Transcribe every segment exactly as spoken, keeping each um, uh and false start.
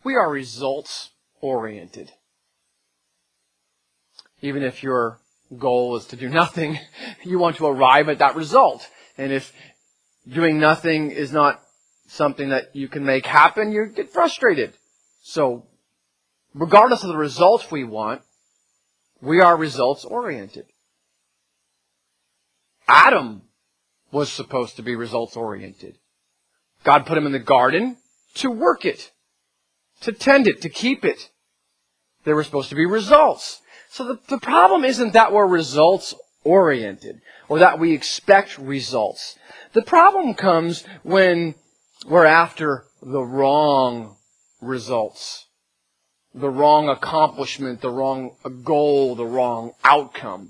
We are results-oriented. Even if your goal is to do nothing, you want to arrive at that result. And if doing nothing is not something that you can make happen, you get frustrated. So, regardless of the results we want, we are results-oriented. Adam was supposed to be results-oriented. God put him in the garden to work it, to tend it, to keep it. There were supposed to be results. So the, the problem isn't that we're results-oriented or that we expect results. The problem comes when we're after the wrong results, the wrong accomplishment, the wrong goal, the wrong outcome.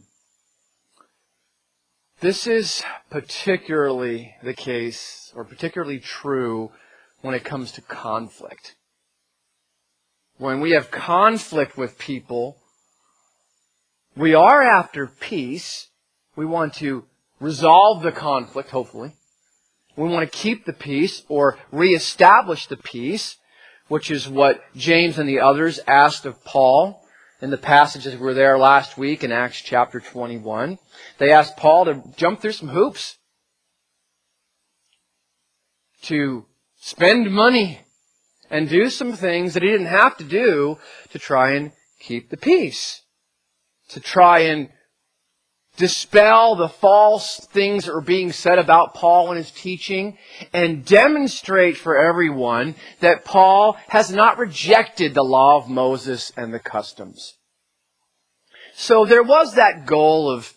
This is particularly the case, or particularly true, when it comes to conflict. When we have conflict with people, we are after peace. We want to resolve the conflict, hopefully. We want to keep the peace or reestablish the peace, which is what James and the others asked of Paul in the passages we were there last week in Acts chapter twenty-one. They asked Paul to jump through some hoops, to spend money and do some things that he didn't have to do to try and keep the peace, to try and dispel the false things that are being said about Paul and his teaching, and demonstrate for everyone that Paul has not rejected the law of Moses and the customs. So there was that goal of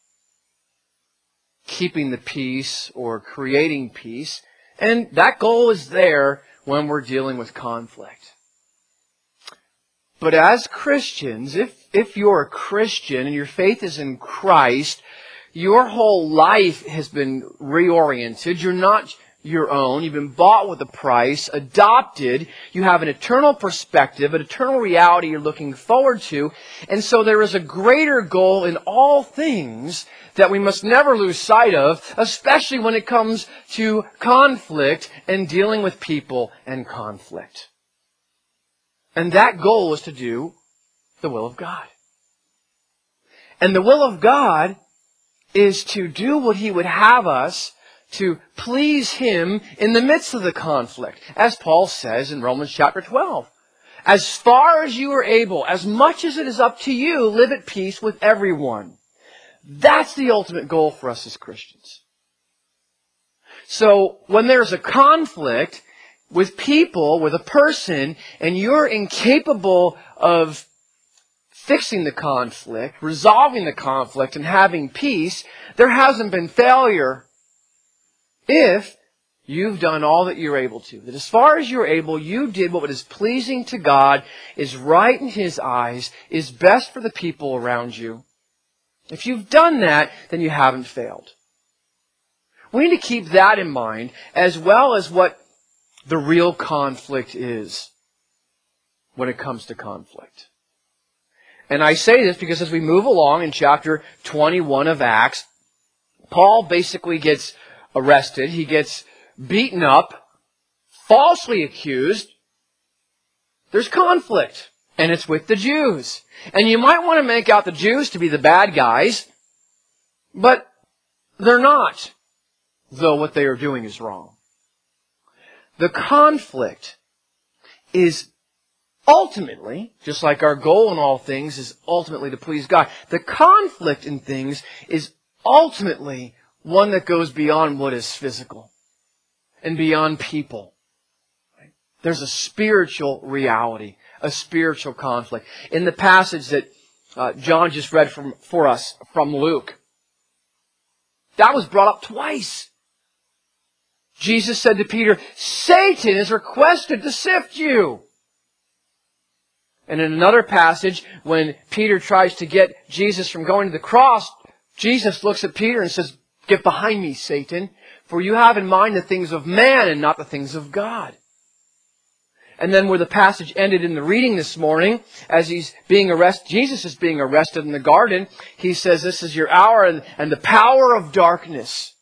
keeping the peace or creating peace, and that goal is there when we're dealing with conflict. But as Christians, if If you're a Christian and your faith is in Christ, your whole life has been reoriented. You're not your own. You've been bought with a price, adopted. You have an eternal perspective, an eternal reality you're looking forward to. And so there is a greater goal in all things that we must never lose sight of, especially when it comes to conflict and dealing with people and conflict. And that goal is to do the will of God. And the will of God is to do what He would have us, to please Him in the midst of the conflict. As Paul says in Romans chapter twelve, as far as you are able, as much as it is up to you, live at peace with everyone. That's the ultimate goal for us as Christians. So when there's a conflict with people, with a person, and you're incapable of fixing the conflict, resolving the conflict, and having peace, there hasn't been failure if you've done all that you're able to. That as far as you're able, you did what is pleasing to God, is right in His eyes, is best for the people around you. If you've done that, then you haven't failed. We need to keep that in mind, as well as what the real conflict is when it comes to conflict. And I say this because as we move along in chapter twenty-one of Acts, Paul basically gets arrested. He gets beaten up, falsely accused. There's conflict, and it's with the Jews. And you might want to make out the Jews to be the bad guys, but they're not, though what they are doing is wrong. The conflict is ultimately, just like our goal in all things is ultimately to please God, the conflict in things is ultimately one that goes beyond what is physical and beyond people. There's a spiritual reality, a spiritual conflict. In the passage that uh, John just read from, for us from Luke, that was brought up twice. Jesus said to Peter, Satan is requested to sift you. And in another passage, when Peter tries to get Jesus from going to the cross, Jesus looks at Peter and says, get behind me, Satan, for you have in mind the things of man and not the things of God. And then where the passage ended in the reading this morning, as he's being arrested, Jesus is being arrested in the garden, he says, this is your hour and, and the power of darkness.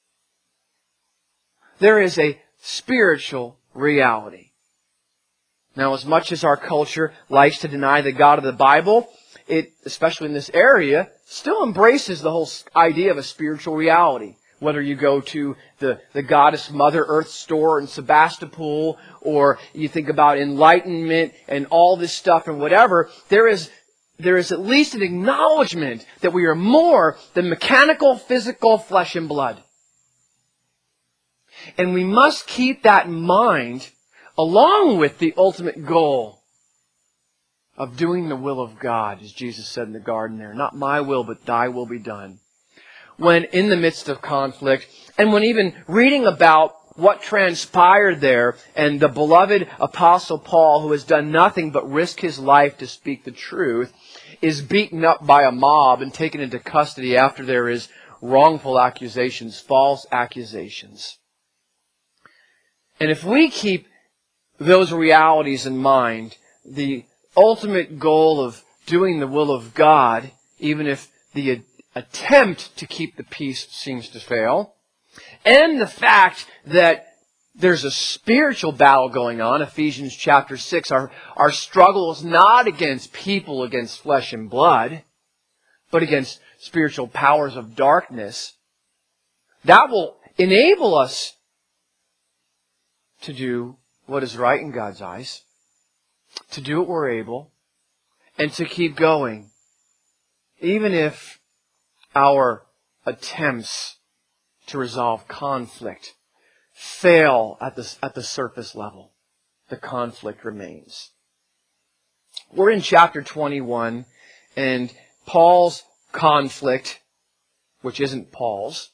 There is a spiritual reality. Now, as much as our culture likes to deny the God of the Bible, it, especially in this area, still embraces the whole idea of a spiritual reality. Whether you go to the, the goddess Mother Earth store in Sebastopol, or you think about enlightenment and all this stuff and whatever, there is, there is at least an acknowledgement that we are more than mechanical, physical flesh and blood. And we must keep that in mind along with the ultimate goal of doing the will of God, as Jesus said in the garden there. Not my will, but thy will be done. When in the midst of conflict, and when even reading about what transpired there, and the beloved Apostle Paul, who has done nothing but risk his life to speak the truth, is beaten up by a mob and taken into custody after there is wrongful accusations, false accusations. And if we keep those realities in mind, the ultimate goal of doing the will of God, even if the attempt to keep the peace seems to fail, and the fact that there's a spiritual battle going on, Ephesians chapter six, our, our struggle is not against people, against flesh and blood, but against spiritual powers of darkness. That will enable us to do what is right in God's eyes, to do what we're able, and to keep going, even if our attempts to resolve conflict fail at the, at the surface level. The conflict remains. We're in chapter twenty-one, and Paul's conflict, which isn't Paul's,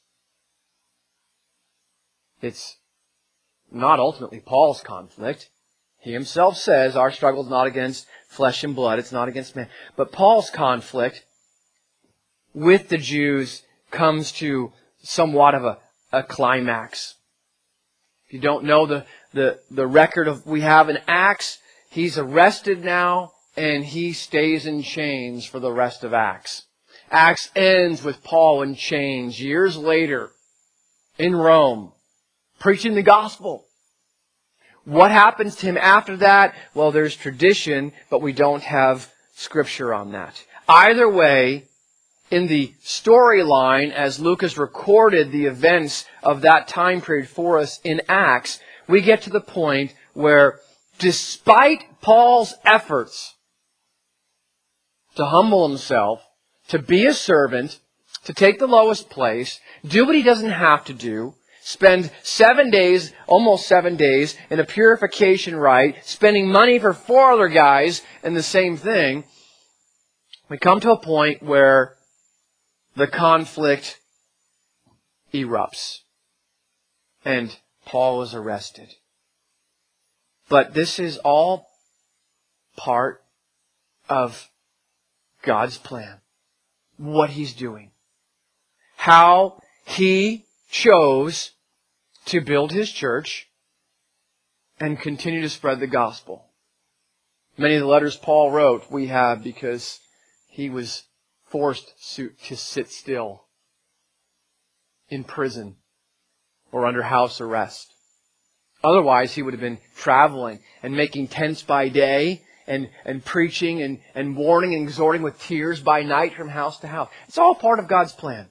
it's not ultimately Paul's conflict. He himself says our struggle is not against flesh and blood, it's not against man. But Paul's conflict with the Jews comes to somewhat of a, a climax. If you don't know the, the, the record of we have in Acts, he's arrested now and he stays in chains for the rest of Acts. Acts ends with Paul in chains years later in Rome, preaching the gospel. What happens to him after that? Well, there's tradition, but we don't have scripture on that. Either way, in the storyline, as Luke has recorded the events of that time period for us in Acts, we get to the point where, despite Paul's efforts to humble himself, to be a servant, to take the lowest place, do what he doesn't have to do, spend seven days, almost seven days, in a purification rite, spending money for four other guys in the same thing, we come to a point where the conflict erupts. And Paul is arrested. But this is all part of God's plan. What He's doing. How He chose to build His church and continue to spread the gospel. Many of the letters Paul wrote we have because he was forced to sit still in prison or under house arrest. Otherwise, he would have been traveling and making tents by day and, and preaching and, and warning and exhorting with tears by night from house to house. It's all part of God's plan.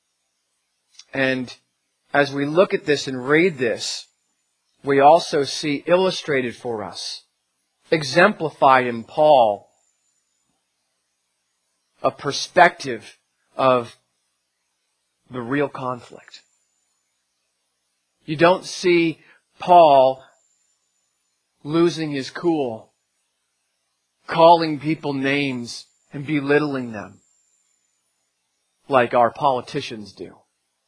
And as we look at this and read this, we also see illustrated for us, exemplified in Paul, a perspective of the real conflict. You don't see Paul losing his cool, calling people names and belittling them like our politicians do.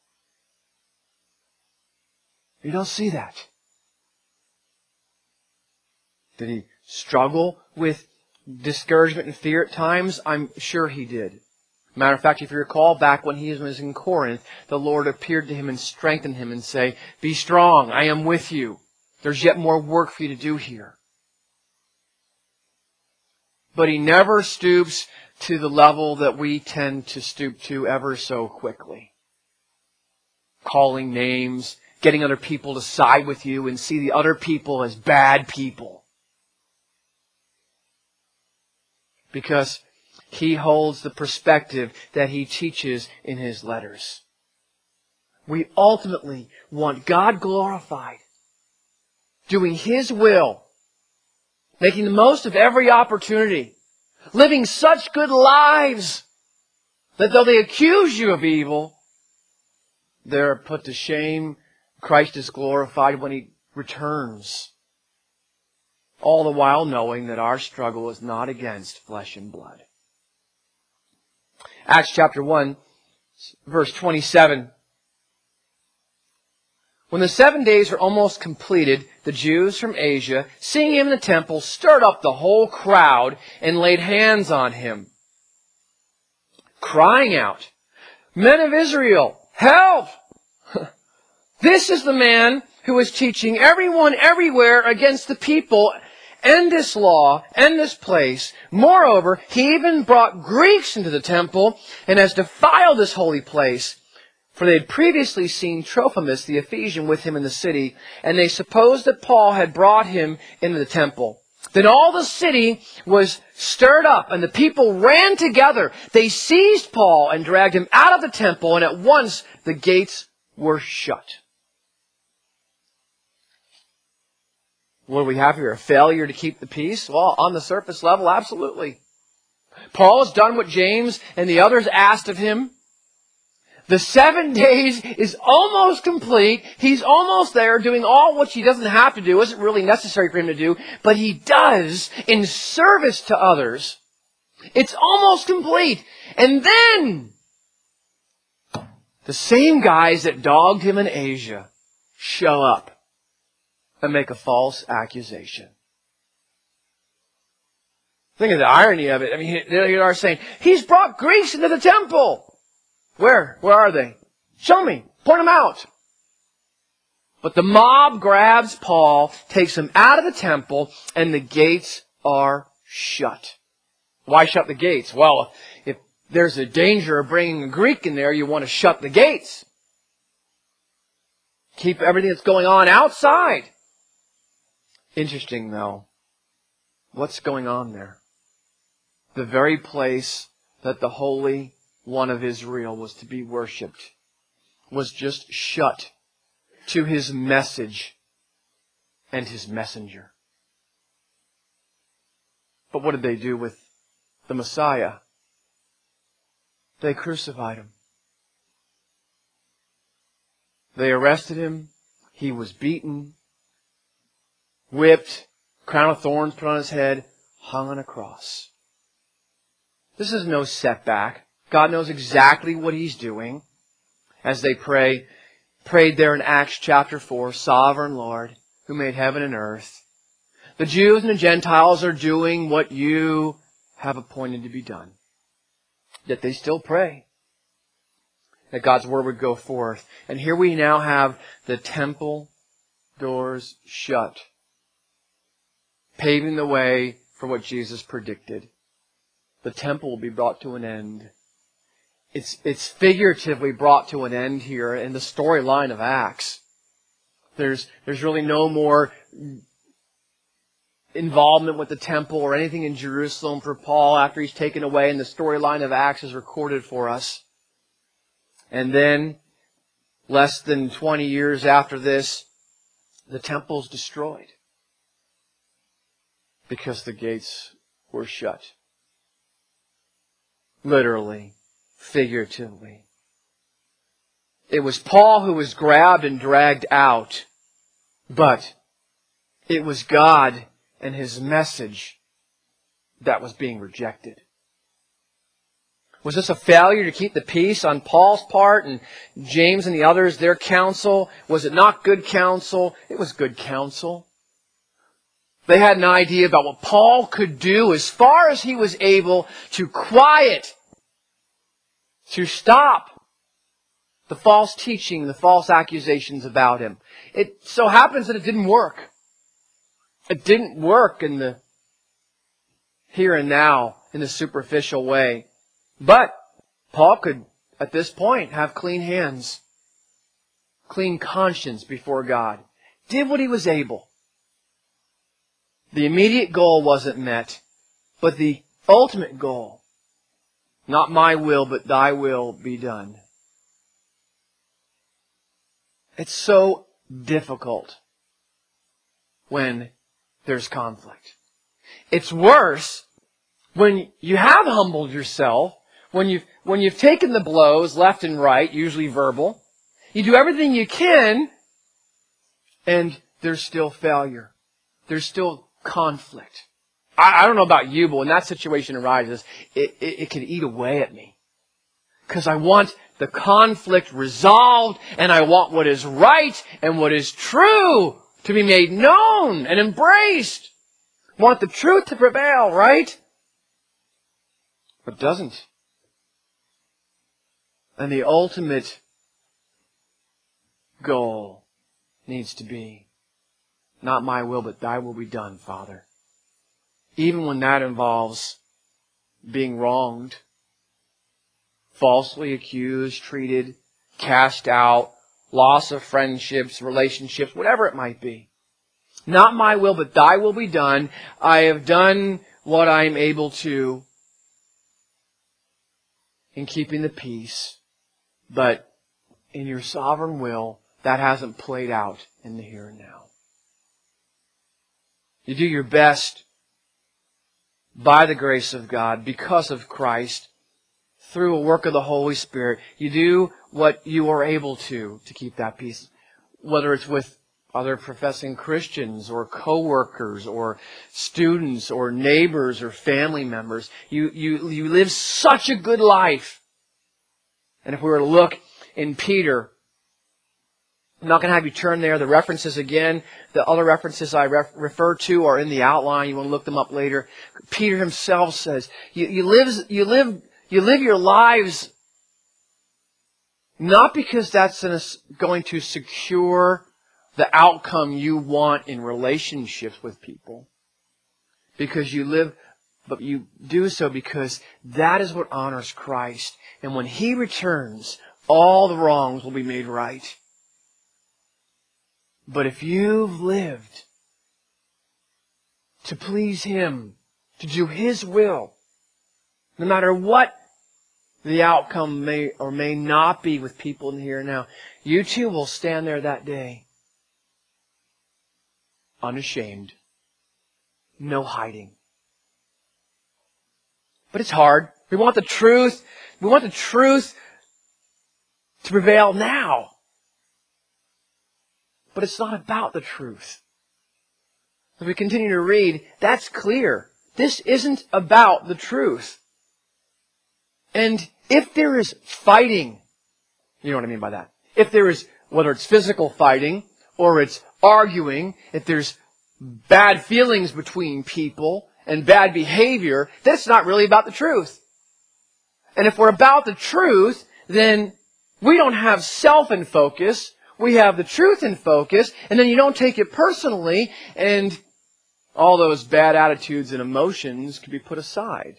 You don't see that. Did he struggle with discouragement and fear at times? I'm sure he did. Matter of fact, if you recall back when he was in Corinth, the Lord appeared to him and strengthened him and say, "Be strong, I am with you. There's yet more work for you to do here." But he never stoops to the level that we tend to stoop to ever so quickly. Calling names, getting other people to side with you and see the other people as bad people. because he holds the perspective that he teaches in his letters. We ultimately want God glorified, doing His will, making the most of every opportunity, living such good lives that though they accuse you of evil, they're put to shame. Christ is glorified when He returns. All the while knowing that our struggle is not against flesh and blood. Acts chapter one, verse twenty-seven. When the seven days were almost completed, the Jews from Asia, seeing him in the temple, stirred up the whole crowd and laid hands on him, crying out, "Men of Israel, help! This is the man who is teaching everyone everywhere against the people and this law and this place. Moreover, he even brought Greeks into the temple and has defiled this holy place." For they had previously seen Trophimus the Ephesian with him in the city, and they supposed that Paul had brought him into the temple. Then all the city was stirred up, and the people ran together. They seized Paul and dragged him out of the temple, and at once the gates were shut. What do we have here? A failure to keep the peace? Well, on the surface level, absolutely. Paul has done what James and the others asked of him. The seven days is almost complete. He's almost there doing all which he doesn't have to do, isn't really necessary for him to do, but he does in service to others. It's almost complete. And then the same guys that dogged him in Asia show up and make a false accusation. Think of the irony of it. I mean, they are saying, he's brought Greeks into the temple. Where? Where are they? Show me. Point them out. But the mob grabs Paul, takes him out of the temple, and the gates are shut. Why shut the gates? Well, if there's a danger of bringing a Greek in there, you want to shut the gates. Keep everything that's going on outside. Interesting, though. What's going on there? The very place that the Holy One of Israel was to be worshipped was just shut to His message and His messenger. But what did they do with the Messiah? They crucified Him. They arrested Him. He was beaten, whipped, crown of thorns put on His head, hung on a cross. This is no setback. God knows exactly what He's doing as they pray, prayed there in Acts chapter four, Sovereign Lord, who made heaven and earth. The Jews and the Gentiles are doing what You have appointed to be done. Yet they still pray that God's Word would go forth. And here we now have the temple doors shut, paving the way for what Jesus predicted. The temple will be brought to an end. It's, it's figuratively brought to an end here in the storyline of Acts. There's, there's really no more involvement with the temple or anything in Jerusalem for Paul after he's taken away, and the storyline of Acts is recorded for us. And then, less than twenty years after this, the temple's destroyed because the gates were shut. Literally. Figuratively. It was Paul who was grabbed and dragged out, but it was God and His message that was being rejected. Was this a failure to keep the peace on Paul's part and James and the others, their counsel? Was it not good counsel? It was good counsel. They had an idea about what Paul could do as far as he was able to quiet, to stop the false teaching, the false accusations about him. It so happens that it didn't work. It didn't work in the here and now, in the superficial way. But Paul could, at this point, have clean hands, clean conscience before God. Did what he was able. The immediate goal wasn't met, but the ultimate goal. Not my will, but thy will be done. It's so difficult when there's conflict. It's worse when you have humbled yourself, when you've, when you've taken the blows left and right, usually verbal. You do everything you can, and there's still failure. There's still conflict. I, I don't know about you, but when that situation arises, it, it, it can eat away at me. Because I want the conflict resolved, and I want what is right and what is true to be made known and embraced. I want the truth to prevail, right? But it doesn't. And the ultimate goal needs to be, not my will, but thy will be done, Father. Even when that involves being wronged, falsely accused, treated, cast out, loss of friendships, relationships, whatever it might be. Not my will, but thy will be done. I have done what I am able to in keeping the peace, but in your sovereign will, that hasn't played out in the here and now. You do your best by the grace of God, because of Christ, through a work of the Holy Spirit. You do what you are able to to keep that peace. Whether it's with other professing Christians or co-workers or students or neighbors or family members. You, you, you live such a good life. And if we were to look in Peter, I'm not going to have you turn there. The references again, the other references I ref- refer to are in the outline. You want to look them up later. Peter himself says, you, you live, you live, you live your lives not because that's going to secure the outcome you want in relationships with people. Because you live, but you do so because that is what honors Christ. And when He returns, all the wrongs will be made right. But if you've lived to please Him, to do His will, no matter what the outcome may or may not be with people in the here and now, you too will stand there that day, unashamed, no hiding. But it's hard. We want the truth. We want the truth to prevail now. But it's not about the truth. As we continue to read, that's clear. This isn't about the truth. And if there is fighting, you know what I mean by that. If there is, whether it's physical fighting or it's arguing, if there's bad feelings between people and bad behavior, that's not really about the truth. And if we're about the truth, then we don't have self in focus. We have the truth in focus, and then you don't take it personally, and all those bad attitudes and emotions can be put aside.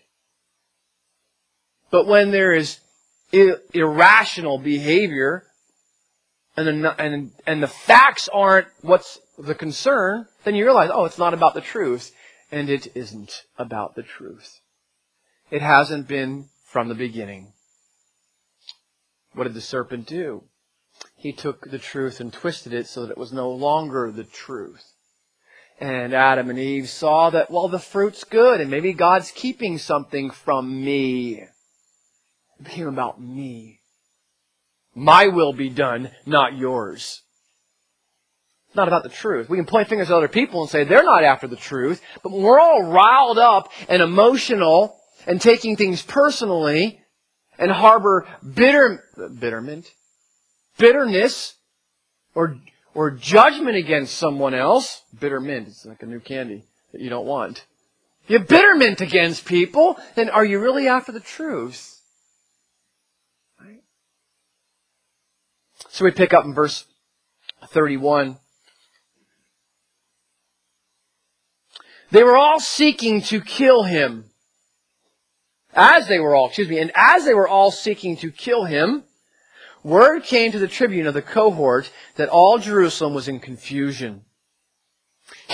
But when there is ir- irrational behavior, and the, and, and the facts aren't what's the concern, then you realize, oh, it's not about the truth. And it isn't about the truth. It hasn't been from the beginning. What did the serpent do? He took the truth and twisted it so that it was no longer the truth. And Adam and Eve saw that, well, the fruit's good, and maybe God's keeping something from me. It became about me. My will be done, not yours. It's not about the truth. We can point fingers at other people and say they're not after the truth, but when we're all riled up and emotional and taking things personally and harbor bitter, bitterment, bitterness, or or judgment against someone else. Bitter mint, it's like a new candy that you don't want. You have bitterment against people, then are you really after the truth? Right? So we pick up in verse thirty-one. They were all seeking to kill him. As they were all, excuse me, and as they were all seeking to kill him, word came to the tribune of the cohort that all Jerusalem was in confusion. He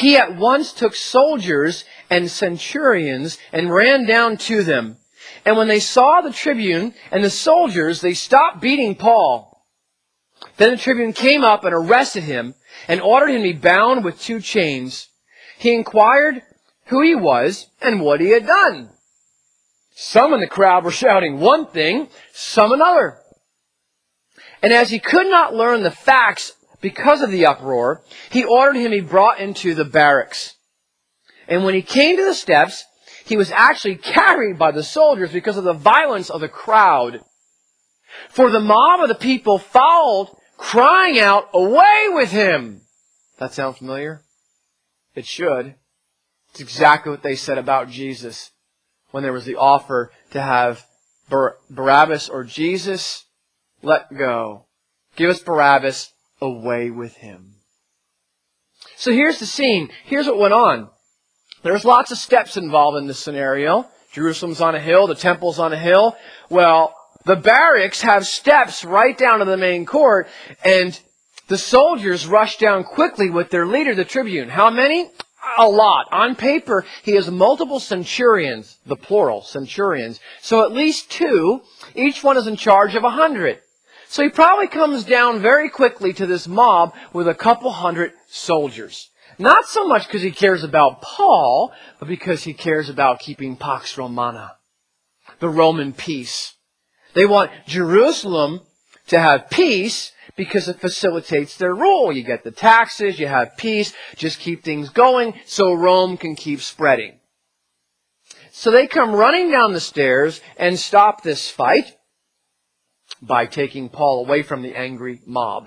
he at once took soldiers and centurions and ran down to them. And when they saw the tribune and the soldiers, they stopped beating Paul. Then the tribune came up and arrested him and ordered him to be bound with two chains. He inquired who he was and what he had done. Some in the crowd were shouting one thing, some another. And as he could not learn the facts because of the uproar, he ordered him to be brought into the barracks. And when he came to the steps, he was actually carried by the soldiers because of the violence of the crowd. For the mob of the people followed, crying out, "Away with him!" That sound familiar? It should. It's exactly what they said about Jesus when there was the offer to have Bar- Barabbas or Jesus. Let go. Give us Barabbas. Away with him. So here's the scene. Here's what went on. There's lots of steps involved in this scenario. Jerusalem's on a hill. The temple's on a hill. Well, the barracks have steps right down to the main court, and the soldiers rush down quickly with their leader, the tribune. How many? A lot. On paper, he has multiple centurions, the plural, centurions. So at least two. Each one is in charge of a hundred. So he probably comes down very quickly to this mob with a couple hundred soldiers. Not so much because he cares about Paul, but because he cares about keeping Pax Romana, the Roman peace. They want Jerusalem to have peace because it facilitates their rule. You get the taxes, you have peace, just keep things going so Rome can keep spreading. So they come running down the stairs and stop this fight by taking Paul away from the angry mob.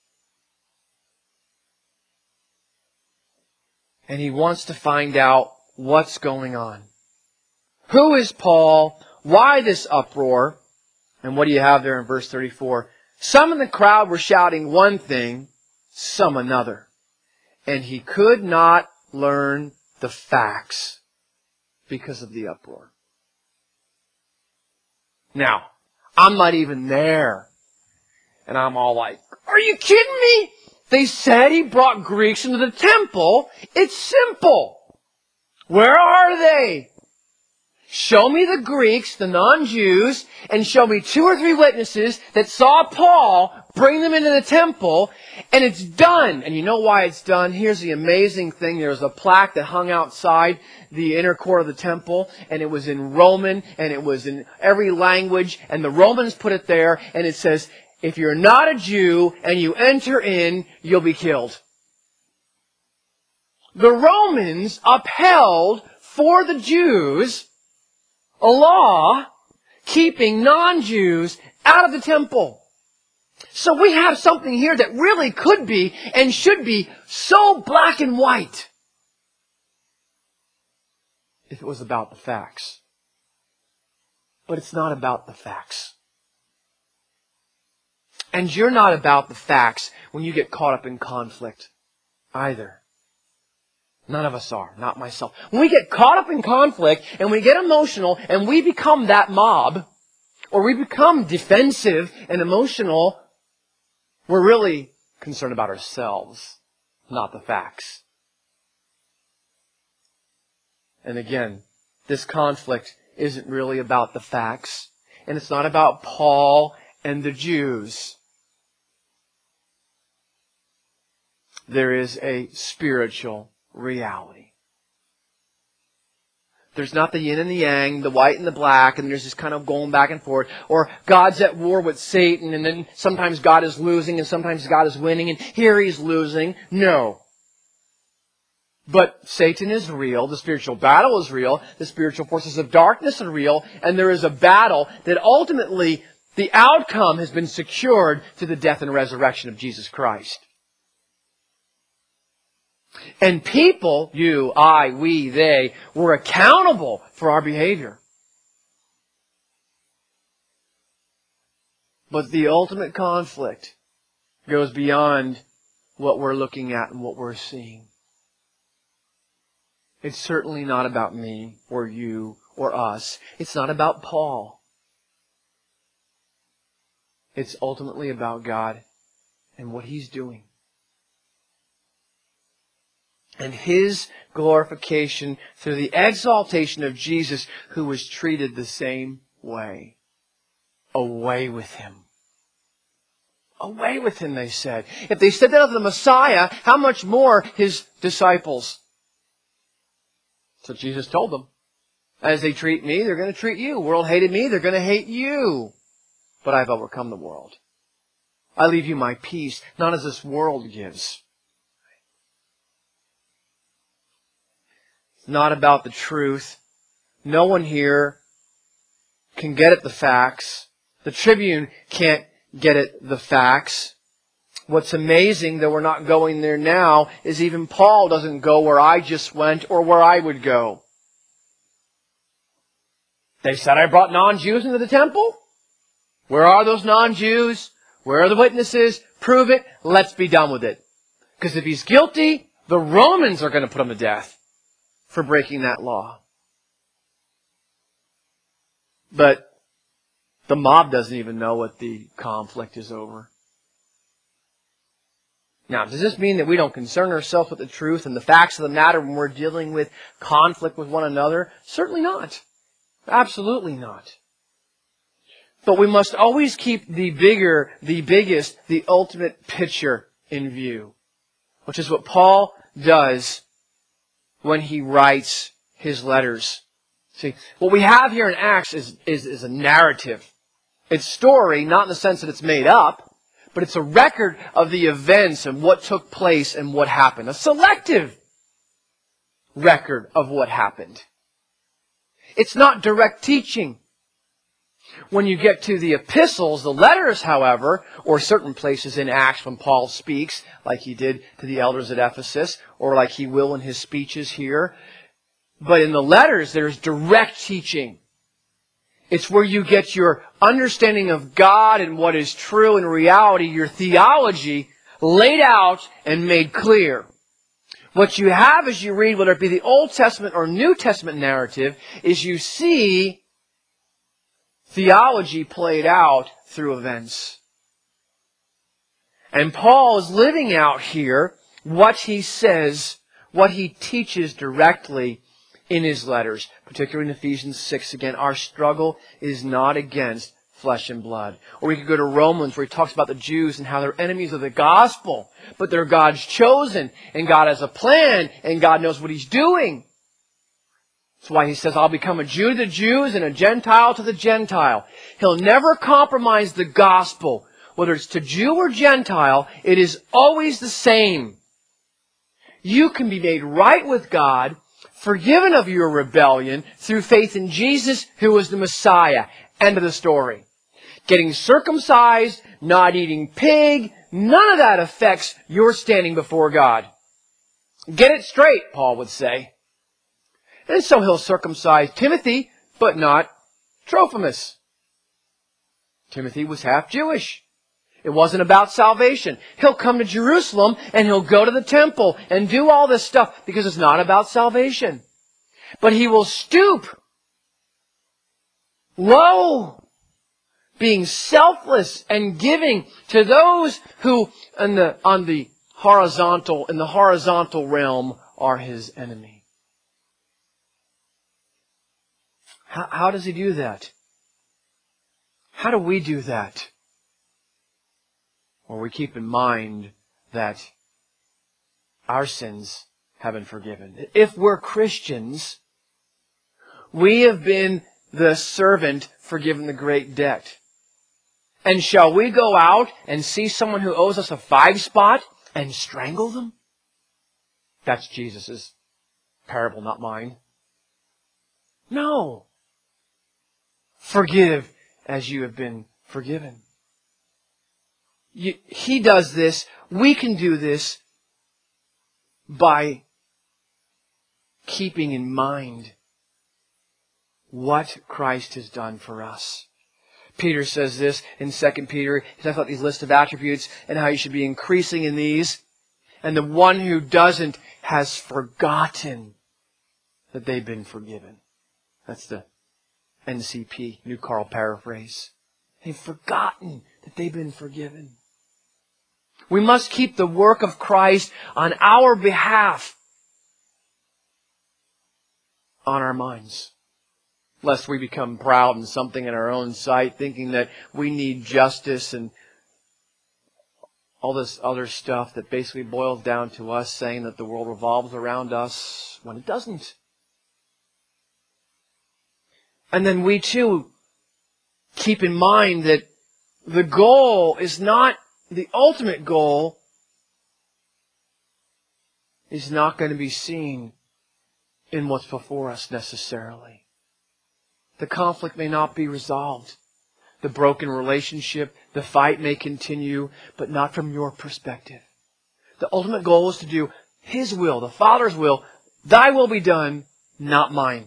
And he wants to find out what's going on. Who is Paul? Why this uproar? And what do you have there in verse thirty-four? Some in the crowd were shouting one thing, some another. And he could not learn the facts because of the uproar. Now, I'm not even there. And I'm all like, are you kidding me? They said he brought Greeks into the temple. It's simple. Where are they? Show me the Greeks, the non-Jews, and show me two or three witnesses that saw Paul bring them into the temple, and it's done. And you know why it's done? Here's the amazing thing. There was a plaque that hung outside the inner court of the temple, and it was in Roman, and it was in every language, and the Romans put it there, and it says, if you're not a Jew and you enter in, you'll be killed. The Romans upheld for the Jews a law keeping non-Jews out of the temple. So we have something here that really could be and should be so black and white if it was about the facts. But it's not about the facts. And you're not about the facts when you get caught up in conflict either. None of us are, not myself. When we get caught up in conflict and we get emotional and we become that mob, or we become defensive and emotional, we're really concerned about ourselves, not the facts. And again, this conflict isn't really about the facts, and it's not about Paul and the Jews. There is a spiritual reality. There's not the yin and the yang, the white and the black, and there's this kind of going back and forth. Or God's at war with Satan, and then sometimes God is losing, and sometimes God is winning, and here He's losing. No. But Satan is real, the spiritual battle is real, the spiritual forces of darkness are real, and there is a battle that ultimately the outcome has been secured through the death and resurrection of Jesus Christ. And people, you, I, we, they, were accountable for our behavior. But the ultimate conflict goes beyond what we're looking at and what we're seeing. It's certainly not about me or you or us. It's not about Paul. It's ultimately about God and what He's doing. and His glorification through the exaltation of Jesus, who was treated the same way. Away with Him. Away with Him, they said. If they said that of the Messiah, how much more His disciples? So Jesus told them, as they treat me, they're going to treat you. The world hated me, they're going to hate you. But I've overcome the world. I leave you my peace, not as this world gives. It's not about the truth. No one here can get at the facts. The Tribune can't get at the facts. What's amazing, though we're not going there now, is even Paul doesn't go where I just went or where I would go. They said I brought non-Jews into the temple. Where are those non-Jews? Where are the witnesses? Prove it. Let's be done with it. Because if he's guilty, the Romans are going to put him to death for breaking that law. But the mob doesn't even know what the conflict is over. Now, does this mean that we don't concern ourselves with the truth and the facts of the matter when we're dealing with conflict with one another? Certainly not. Absolutely not. But we must always keep the bigger, the biggest, the ultimate picture in view, which is what Paul does when he writes his letters. See, what we have here in Acts is, is, is a narrative. It's story, not in the sense that it's made up, but it's a record of the events and what took place and what happened. A selective record of what happened. It's not direct teaching. When you get to the epistles, the letters, however, or certain places in Acts when Paul speaks, like he did to the elders at Ephesus, or like he will in his speeches here, but in the letters there's direct teaching. It's where you get your understanding of God and what is true in reality, your theology laid out and made clear. What you have as you read, whether it be the Old Testament or New Testament narrative, is you see theology played out through events. And Paul is living out here what he says, what he teaches directly in his letters, particularly in Ephesians six. Again, our struggle is not against flesh and blood. Or we could go to Romans where he talks about the Jews and how they're enemies of the gospel, but they're God's chosen, and God has a plan, and God knows what He's doing. That's why he says, I'll become a Jew to the Jews and a Gentile to the Gentile. He'll never compromise the gospel. Whether it's to Jew or Gentile, it is always the same. You can be made right with God, forgiven of your rebellion, through faith in Jesus, who was the Messiah. End of the story. Getting circumcised, not eating pig, none of that affects your standing before God. Get it straight, Paul would say. And so he'll circumcise Timothy, but not Trophimus. Timothy was half Jewish. It wasn't about salvation. He'll come to Jerusalem and he'll go to the temple and do all this stuff because it's not about salvation. But he will stoop low, being selfless and giving to those who on the, on the horizontal, in the horizontal realm are his enemy. How, how does he do that? How do we do that? Well, we keep in mind that our sins have been forgiven. If we're Christians, we have been the servant forgiven the great debt. And shall we go out and see someone who owes us a five spot and strangle them? That's Jesus' parable, not mine. No. Forgive as you have been forgiven. You, he does this. We can do this by keeping in mind what Christ has done for us. Peter says this in Second Peter. He talks about these list of attributes and how you should be increasing in these. And the one who doesn't has forgotten that they've been forgiven. That's the N C P, New Carl paraphrase. They've forgotten that they've been forgiven. We must keep the work of Christ on our behalf on our minds, lest we become proud in something in our own sight, thinking that we need justice and all this other stuff that basically boils down to us saying that the world revolves around us when it doesn't. And then we too keep in mind that the goal is not, the ultimate goal is not going to be seen in what's before us necessarily. The conflict may not be resolved. The broken relationship, the fight may continue, but not from your perspective. The ultimate goal is to do His will, the Father's will. Thy will be done, not mine.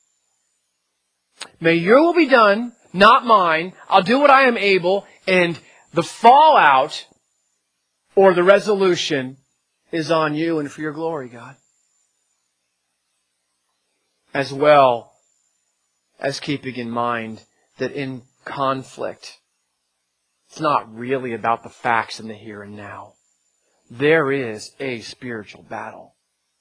May your will be done, not mine. I'll do what I am able, and the fallout or the resolution is on you and for your glory, God. As well as keeping in mind that in conflict, it's not really about the facts in the here and now. There is a spiritual battle.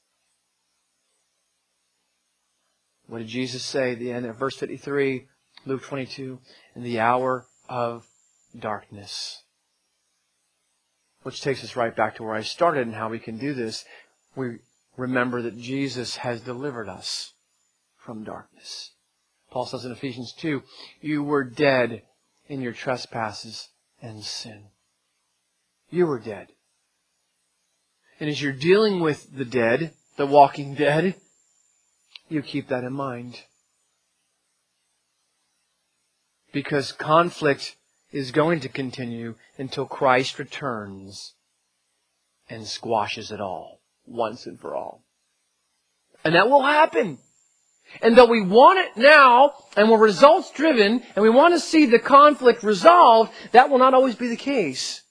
What did Jesus say at the end of verse fifty-three, Luke twenty-two? In the hour of darkness. Which takes us right back to where I started and how we can do this. We remember that Jesus has delivered us from darkness. Paul says in Ephesians two, you were dead in your trespasses and sin. You were dead. And as you're dealing with the dead, the walking dead, you keep that in mind. Because conflict is going to continue until Christ returns and squashes it all, once and for all. And that will happen. And though we want it now, and we're results driven, and we want to see the conflict resolved, that will not always be the case.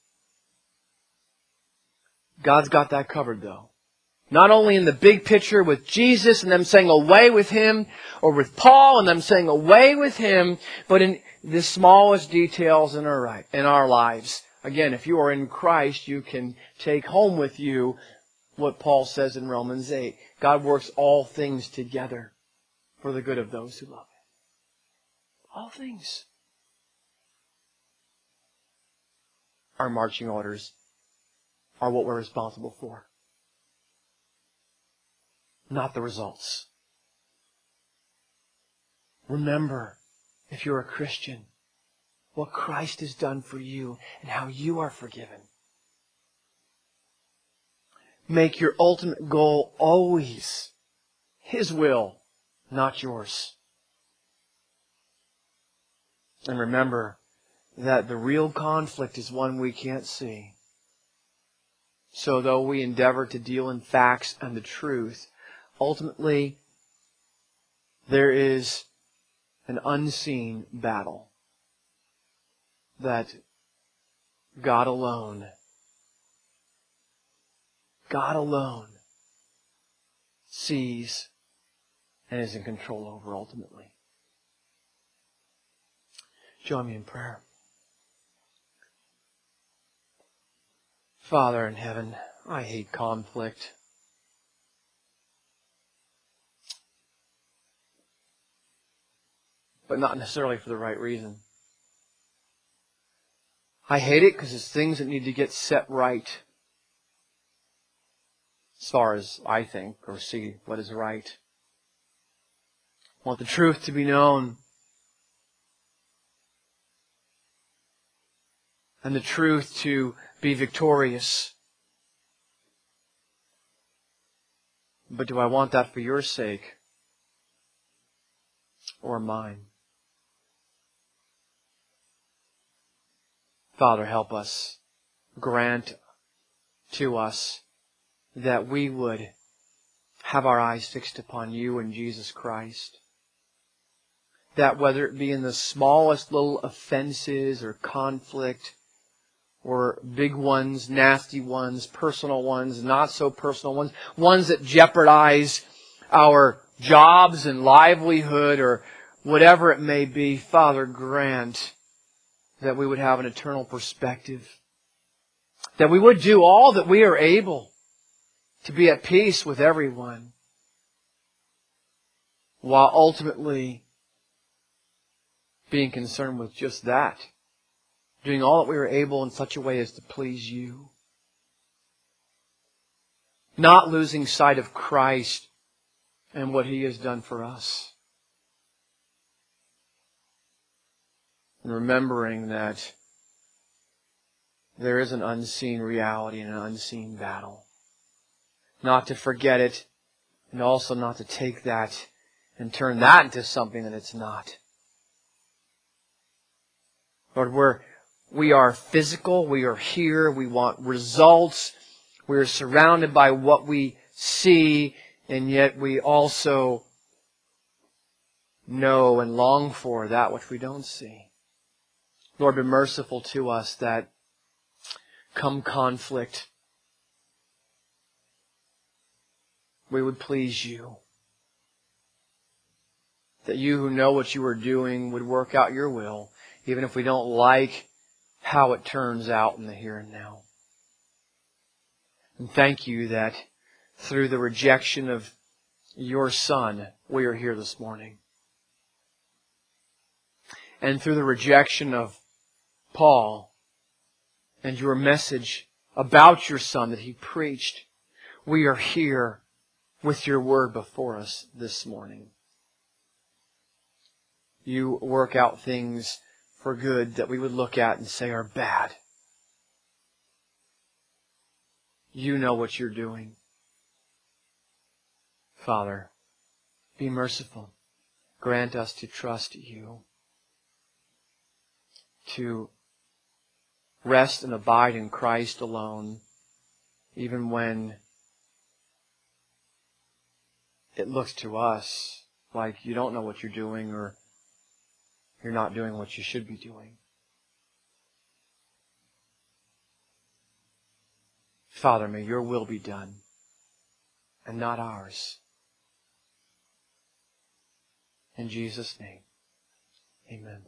God's got that covered though. Not only in the big picture with Jesus and them saying away with Him, or with Paul and them saying away with Him, but in the smallest details in our, right, in our lives. Again, if you are in Christ, you can take home with you what Paul says in Romans eight. God works all things together for the good of those who love Him. All things. Our marching orders are what we're responsible for. Not the results. Remember, if you're a Christian, what Christ has done for you and how you are forgiven. Make your ultimate goal always His will, not yours. And remember that the real conflict is one we can't see. So though we endeavor to deal in facts and the truth, ultimately there is an unseen battle that God alone, God alone sees and is in control over ultimately. Join me in prayer. Father in heaven, I hate conflict. But not necessarily for the right reason. I hate it because it's things that need to get set right. As far as I think or see what is right. I want the truth to be known. And the truth to be victorious. But do I want that for your sake? Or mine? Father, help us. Grant to us that we would have our eyes fixed upon You and Jesus Christ. That whether it be in the smallest little offenses or conflict, or big ones, nasty ones, personal ones, not so personal ones, ones that jeopardize our jobs and livelihood or whatever it may be, Father, grant that we would have an eternal perspective. That we would do all that we are able to be at peace with everyone. while ultimately being concerned with just that. Doing all that we were able in such a way as to please You. Not losing sight of Christ and what He has done for us. And remembering that there is an unseen reality and an unseen battle. Not to forget it, and also not to take that and turn that into something that it's not. Lord, we're, we are physical, we are here, we want results, we are surrounded by what we see, and yet we also know and long for that which we don't see. Lord, be merciful to us that come conflict, we would please You. That You who know what You are doing would work out Your will, even if we don't like how it turns out in the here and now. And thank You that through the rejection of Your Son, we are here this morning. And through the rejection of Paul and Your message about Your Son that he preached, we are here with Your Word before us this morning. You work out things for good that we would look at and say are bad. You know what You're doing. Father, be merciful. Grant us to trust You, to rest and abide in Christ alone, even when it looks to us like You don't know what You're doing, or You're not doing what You should be doing. Father, may Your will be done, and not ours. In Jesus' name, amen.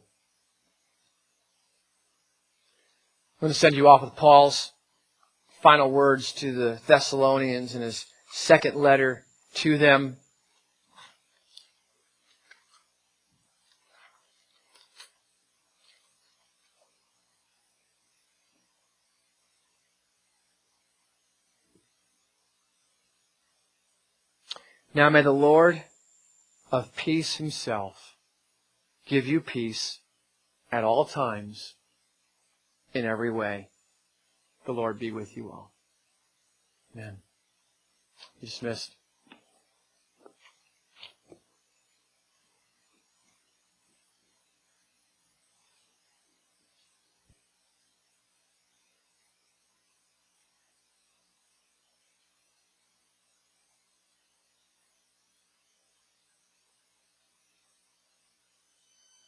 I'm going to send you off with Paul's final words to the Thessalonians in his second letter to them. Now may the Lord of peace Himself give you peace at all times, in every way. The Lord be with you all. Amen. You're dismissed.